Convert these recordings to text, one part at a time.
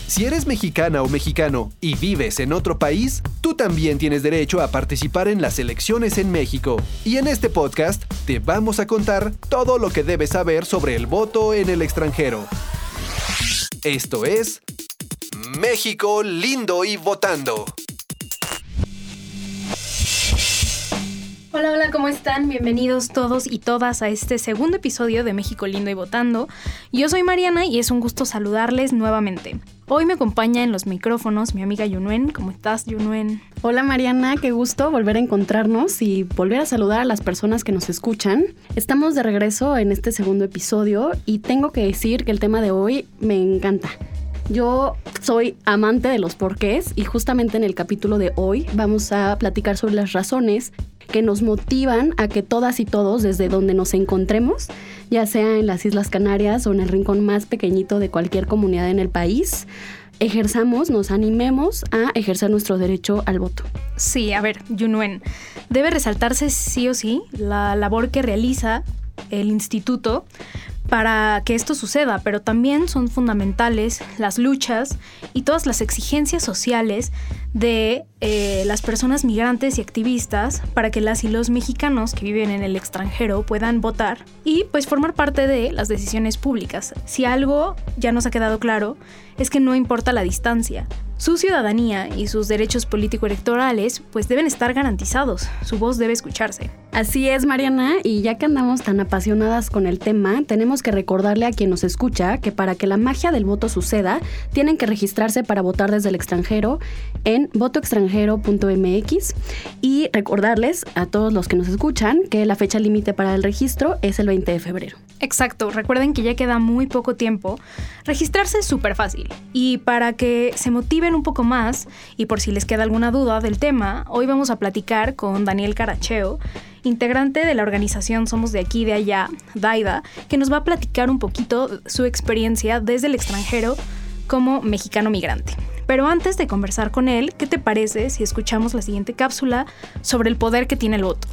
Si eres mexicana o mexicano y vives en otro país, tú también tienes derecho a participar en las elecciones en México. Y en este podcast te vamos a contar todo lo que debes saber sobre el voto en el extranjero. Esto es México lindo y votando. Hola, ¿cómo están? Bienvenidos todos y todas a este segundo episodio de México lindo y votando. Yo soy Mariana y es un gusto saludarles nuevamente. Hoy me acompaña en los micrófonos mi amiga Yunuen. ¿Cómo estás, Yunuen? Hola Mariana, qué gusto volver a encontrarnos y volver a saludar a las personas que nos escuchan. Estamos de regreso en este segundo episodio y tengo que decir que el tema de hoy me encanta. Yo soy amante de los porqués y justamente en el capítulo de hoy vamos a platicar sobre las razones que nos motivan a que todas y todos, desde donde nos encontremos, ya sea en las Islas Canarias o en el rincón más pequeñito de cualquier comunidad en el país, nos animemos a ejercer nuestro derecho al voto. Sí, a ver, Yunuen, debe resaltarse sí o sí la labor que realiza el instituto para que esto suceda, pero también son fundamentales las luchas y todas las exigencias sociales de las personas migrantes y activistas para que las y los mexicanos que viven en el extranjero puedan votar y pues formar parte de las decisiones públicas. Si algo ya nos ha quedado claro es que no importa la distancia, su ciudadanía y sus derechos político-electorales pues deben estar garantizados, su voz debe escucharse. Así es, Mariana, y ya que andamos tan apasionadas con el tema, tenemos que recordarle a quien nos escucha que para que la magia del voto suceda, tienen que registrarse para votar desde el extranjero en votoextranjero.mx y recordarles a todos los que nos escuchan que la fecha límite para el registro es el 20 de febrero. Exacto, recuerden que ya queda muy poco tiempo. Registrarse es súper fácil y para que se motiven un poco más y por si les queda alguna duda del tema, hoy vamos a platicar con Daniel Caracheo, integrante de la organización Somos de Aquí de Allá, DAIDA, que nos va a platicar un poquito su experiencia desde el extranjero como mexicano migrante. Pero antes de conversar con él, ¿qué te parece si escuchamos la siguiente cápsula sobre el poder que tiene el voto?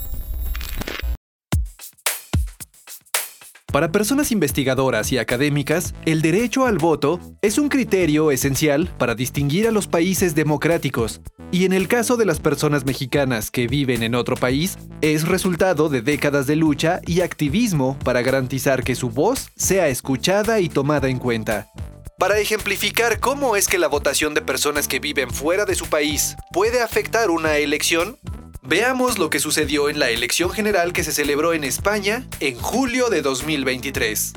Para personas investigadoras y académicas, el derecho al voto es un criterio esencial para distinguir a los países democráticos, y en el caso de las personas mexicanas que viven en otro país, es resultado de décadas de lucha y activismo para garantizar que su voz sea escuchada y tomada en cuenta. Para ejemplificar cómo es que la votación de personas que viven fuera de su país puede afectar una elección, veamos lo que sucedió en la elección general que se celebró en España en julio de 2023.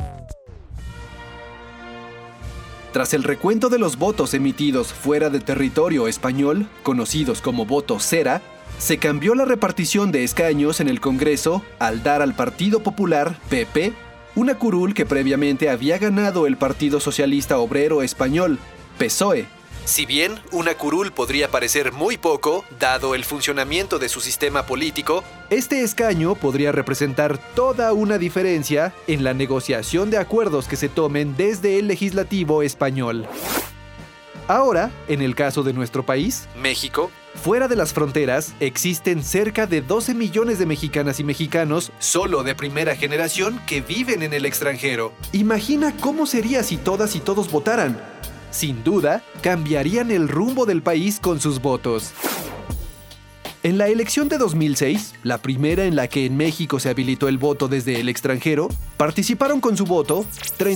Tras el recuento de los votos emitidos fuera de territorio español, conocidos como voto cera, se cambió la repartición de escaños en el Congreso al dar al Partido Popular, PP, una curul que previamente había ganado el Partido Socialista Obrero Español, PSOE. Si bien una curul podría parecer muy poco, dado el funcionamiento de su sistema político, este escaño podría representar toda una diferencia en la negociación de acuerdos que se tomen desde el legislativo español. Ahora, en el caso de nuestro país, México, fuera de las fronteras, existen cerca de 12 millones de mexicanas y mexicanos solo de primera generación que viven en el extranjero. Imagina cómo sería si todas y todos votaran. Sin duda, cambiarían el rumbo del país con sus votos. En la elección de 2006, la primera en la que en México se habilitó el voto desde el extranjero, participaron con su voto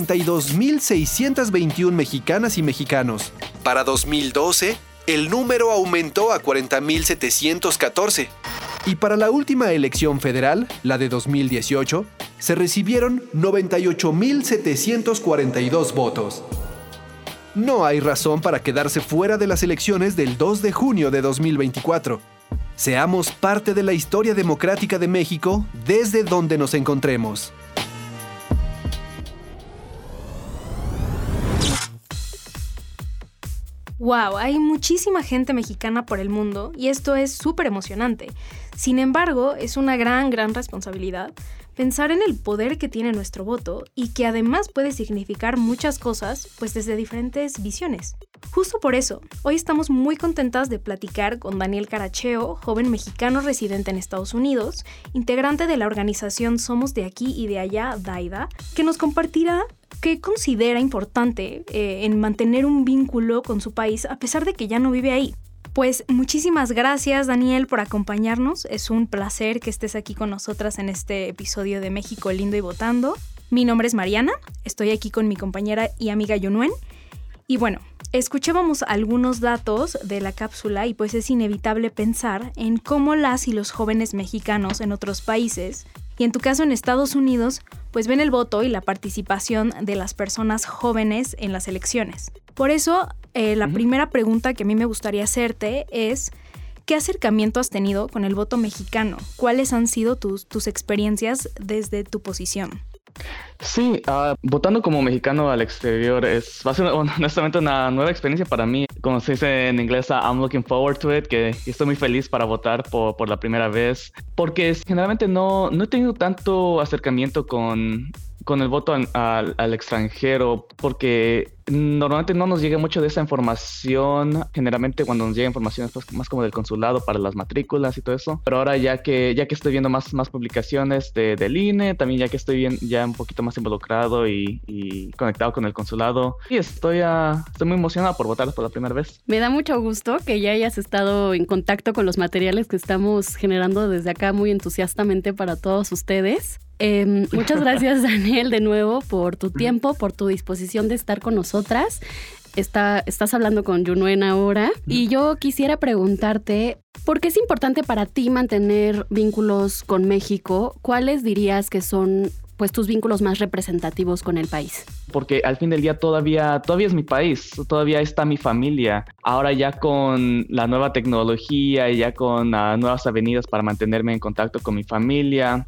32.621 mexicanas y mexicanos. Para 2012, el número aumentó a 40.714. Y para la última elección federal, la de 2018, se recibieron 98.742 votos. No hay razón para quedarse fuera de las elecciones del 2 de junio de 2024. Seamos parte de la historia democrática de México desde donde nos encontremos. ¡Wow! Hay muchísima gente mexicana por el mundo y esto es súper emocionante. Sin embargo, es una gran responsabilidad pensar en el poder que tiene nuestro voto y que además puede significar muchas cosas, pues desde diferentes visiones. Justo por eso, hoy estamos muy contentas de platicar con Daniel Caracheo, joven mexicano residente en Estados Unidos, integrante de la organización Somos de Aquí y de Allá, DAIDA, que nos compartirá ¿qué considera importante en mantener un vínculo con su país a pesar de que ya no vive ahí? Pues muchísimas gracias, Daniel, por acompañarnos. Es un placer que estés aquí con nosotras en este episodio de México Lindo y Votando. Mi nombre es Mariana, estoy aquí con mi compañera y amiga Yunuen. Y bueno, escuchábamos algunos datos de la cápsula y pues es inevitable pensar en cómo las y los jóvenes mexicanos en otros países, y en tu caso en Estados Unidos, pues ven el voto y la participación de las personas jóvenes en las elecciones. Por eso, la primera pregunta que a mí me gustaría hacerte es, ¿qué acercamiento has tenido con el voto mexicano? ¿Cuáles han sido tus experiencias desde tu posición? Sí, votando como mexicano al exterior va a ser honestamente una nueva experiencia para mí. Como se dice en inglés, I'm looking forward to it, que estoy muy feliz para votar por la primera vez, porque generalmente no he tenido tanto acercamiento con el voto al extranjero, porque normalmente no nos llega mucho de esa información. Generalmente cuando nos llega información es pues más como del consulado para las matrículas y todo eso. Pero ahora ya que estoy viendo más publicaciones del INE, también ya que estoy ya un poquito más involucrado y conectado con el consulado, y estoy muy emocionado por votar por la primera vez. Me da mucho gusto que ya hayas estado en contacto con los materiales que estamos generando desde acá muy entusiastamente para todos ustedes. Muchas gracias, Daniel, de nuevo por tu tiempo, por tu disposición de estar con nosotras. Estás hablando con Yunuen ahora y yo quisiera preguntarte, ¿por qué es importante para ti mantener vínculos con México? ¿Cuáles dirías que son pues tus vínculos más representativos con el país? Porque al fin del día todavía es mi país, todavía está mi familia. Ahora ya con la nueva tecnología y ya con nuevas avenidas para mantenerme en contacto con mi familia,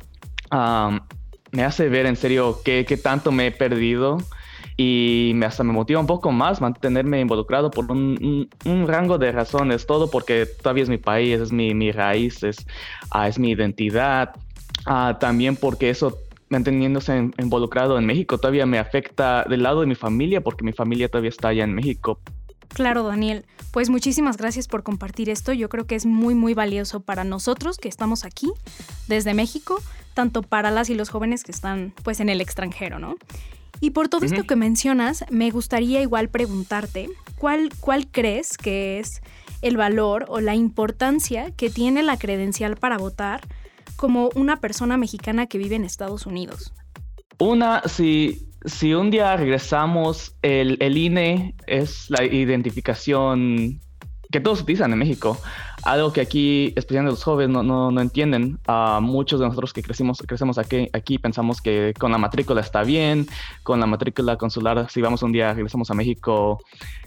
me hace ver en serio qué tanto me he perdido, y hasta me motiva un poco más mantenerme involucrado por un rango de razones. Todo porque todavía es mi país, es mi raíz, es mi identidad. También porque eso, manteniéndose involucrado en México, todavía me afecta del lado de mi familia, porque mi familia todavía está allá en México. Claro, Daniel. Pues muchísimas gracias por compartir esto. Yo creo que es muy, muy valioso para nosotros que estamos aquí desde México, tanto para las y los jóvenes que están pues en el extranjero, ¿no? Y por todo esto que mencionas, me gustaría igual preguntarte, ¿cuál crees que es el valor o la importancia que tiene la credencial para votar como una persona mexicana que vive en Estados Unidos? Si un día regresamos, el INE es la identificación que todos utilizan en México. Algo que aquí, especialmente los jóvenes, no entienden. Muchos de nosotros que crecemos aquí pensamos que con la matrícula está bien, con la matrícula consular, si vamos un día, regresamos a México,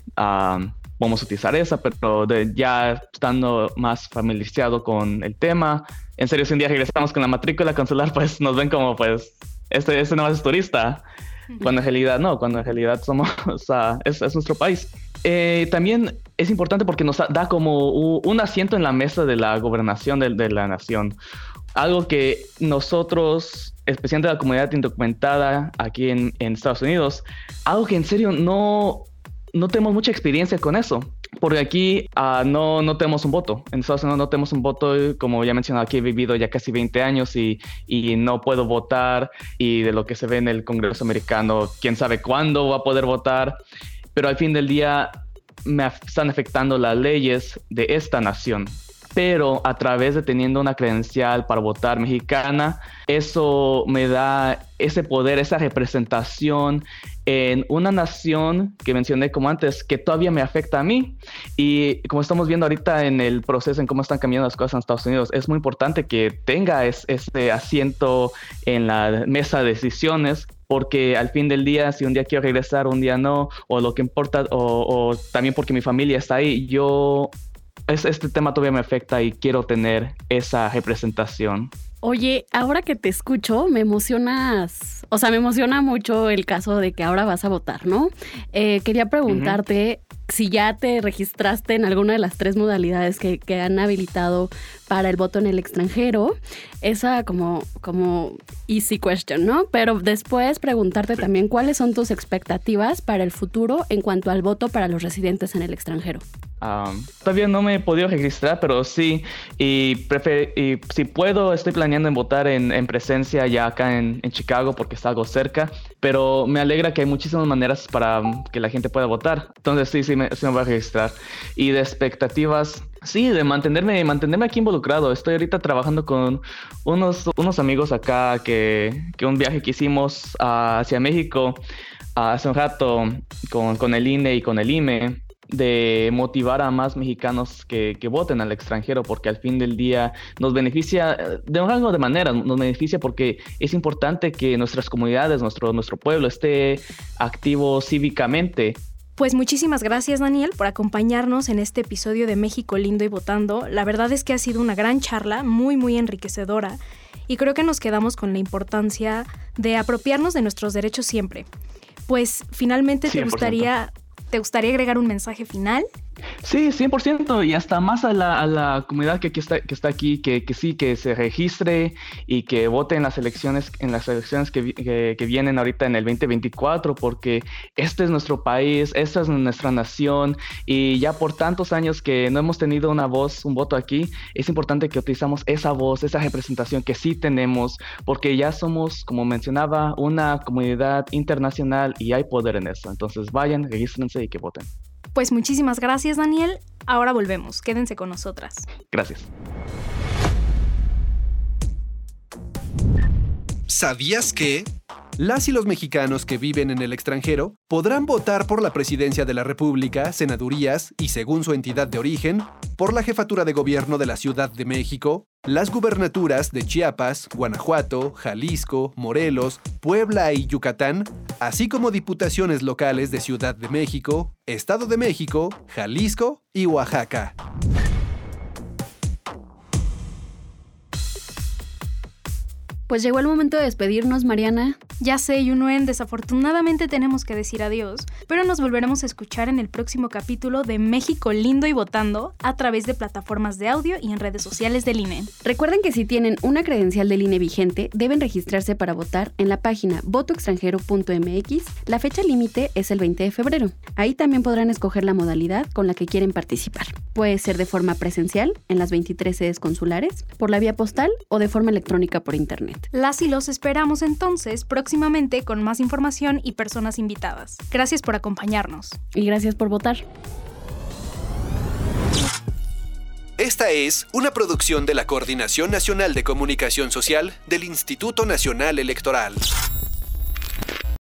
vamos a utilizar esa, pero ya estando más familiarizado con el tema, en serio, si un día regresamos con la matrícula consular, pues nos ven como, pues, este no es turista. Cuando en realidad somos, es nuestro país. También es importante porque nos da como un asiento en la mesa de la gobernación de la nación. Algo que nosotros, especialmente la comunidad indocumentada aquí en Estados Unidos, algo que en serio no tenemos mucha experiencia con eso. Porque aquí no tenemos un voto. En Estados Unidos no tenemos un voto. Como ya mencionado, aquí he vivido ya casi 20 años y no puedo votar. Y de lo que se ve en el Congreso americano, quién sabe cuándo va a poder votar. Pero al fin del día me están afectando las leyes de esta nación. Pero a través de teniendo una credencial para votar mexicana, eso me da ese poder, esa representación en una nación que mencioné como antes, que todavía me afecta a mí. Y como estamos viendo ahorita en el proceso, en cómo están cambiando las cosas en Estados Unidos, es muy importante que tenga ese asiento en la mesa de decisiones, porque al fin del día, si un día quiero regresar, un día no, o lo que importa, o también porque mi familia está ahí, este tema todavía me afecta y quiero tener esa representación. Oye, ahora que te escucho, me emociona mucho el caso de que ahora vas a votar, ¿no? Quería preguntarte si ya te registraste en alguna de las 3 modalidades que han habilitado para el voto en el extranjero. Esa como easy question, ¿no? Pero después preguntarte también cuáles son tus expectativas para el futuro en cuanto al voto para los residentes en el extranjero. Todavía no me he podido registrar, pero sí, y si puedo, estoy planeando en votar en presencia ya acá en Chicago, porque está algo cerca, pero me alegra que hay muchísimas maneras para que la gente pueda votar. Entonces sí me voy a registrar. Y de expectativas, sí, de mantenerme aquí involucrado. Estoy ahorita trabajando con unos amigos acá que un viaje que hicimos hacia México hace un rato con el INE y con el IME, de motivar a más mexicanos que voten al extranjero, porque al fin del día nos beneficia de un rango de maneras. Nos beneficia porque es importante que nuestras comunidades, nuestro pueblo esté activo cívicamente. Pues muchísimas gracias, Daniel, por acompañarnos en este episodio de México Lindo y Votando. La verdad es que ha sido una gran charla, muy, muy enriquecedora, y creo que nos quedamos con la importancia de apropiarnos de nuestros derechos siempre. Pues finalmente 100%. ¿Te gustaría agregar un mensaje final? Sí, 100%, y hasta más a la comunidad que está aquí, que se registre y que vote en las elecciones que vienen ahorita en el 2024, porque este es nuestro país, esta es nuestra nación, y ya por tantos años que no hemos tenido una voz, un voto aquí, es importante que utilizamos esa voz, esa representación que sí tenemos, porque ya somos, como mencionaba, una comunidad internacional y hay poder en eso. Entonces vayan, regístrense y que voten. Pues muchísimas gracias, Daniel. Ahora volvemos. Quédense con nosotras. Gracias. ¿Sabías que? Las y los mexicanos que viven en el extranjero podrán votar por la presidencia de la República, senadurías y, según su entidad de origen, por la jefatura de gobierno de la Ciudad de México, las gubernaturas de Chiapas, Guanajuato, Jalisco, Morelos, Puebla y Yucatán, así como diputaciones locales de Ciudad de México, Estado de México, Jalisco y Oaxaca. Pues llegó el momento de despedirnos, Mariana. Ya sé, Yunuen, desafortunadamente tenemos que decir adiós, pero nos volveremos a escuchar en el próximo capítulo de México Lindo y Votando a través de plataformas de audio y en redes sociales del INE. Recuerden que si tienen una credencial del INE vigente, deben registrarse para votar en la página votoextranjero.mx. La fecha límite es el 20 de febrero. Ahí también podrán escoger la modalidad con la que quieren participar. Puede ser de forma presencial, en las 23 sedes consulares, por la vía postal o de forma electrónica por internet. Las y los esperamos entonces próximamente con más información y personas invitadas. Gracias por acompañarnos. Y gracias por votar. Esta es una producción de la Coordinación Nacional de Comunicación Social del Instituto Nacional Electoral.